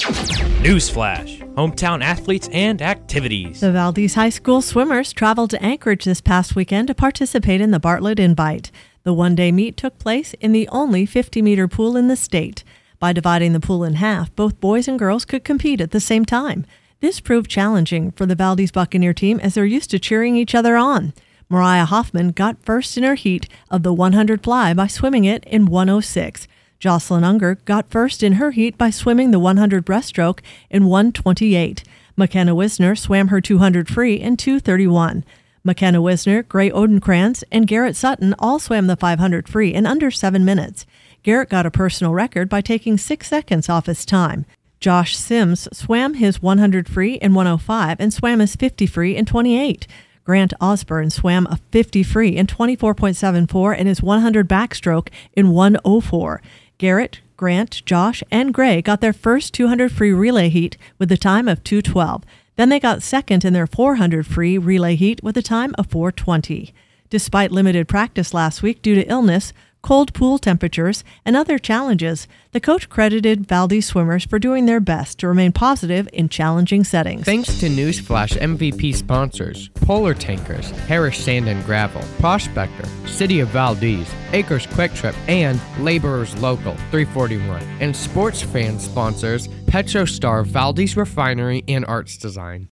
Newsflash: hometown athletes and activities. The Valdez High School swimmers traveled to Anchorage this past weekend to participate in the Bartlett Invite. The one-day meet took place in the only 50-meter pool in the state. By dividing the pool in half, both boys and girls could compete at the same time. This proved challenging for the Valdez Buccaneer team as they're used to cheering each other on. Mariah Hoffman got first in her heat of the 100 fly by swimming it in 1:06. Jocelyn Unger got first in her heat by swimming the 100 breaststroke in 1:28. McKenna Wisner swam her 200 free in 2:31. McKenna Wisner, Gray Odenkrantz, and Garrett Sutton all swam the 500 free in under 7 minutes. Garrett got a personal record by taking 6 seconds off his time. Josh Sims swam his 100 free in 1:05 and swam his 50 free in 28. Grant Osborne swam a 50 free in 24.74 and his 100 backstroke in 1:04. Garrett, Grant, Josh, and Gray got their first 200 free relay heat with a time of 2:12. Then they got second in their 400 free relay heat with a time of 4:20. Despite limited practice last week due to illness, cold pool temperatures, and other challenges, the coach credited Valdez swimmers for doing their best to remain positive in challenging settings. Thanks to Newsflash MVP sponsors, Polar Tankers, Harris Sand and Gravel, Prospector, City of Valdez, Acres Quick Trip, and Laborers Local 341. And sports fan sponsors, PetroStar, Valdez Refinery, and Arts Design.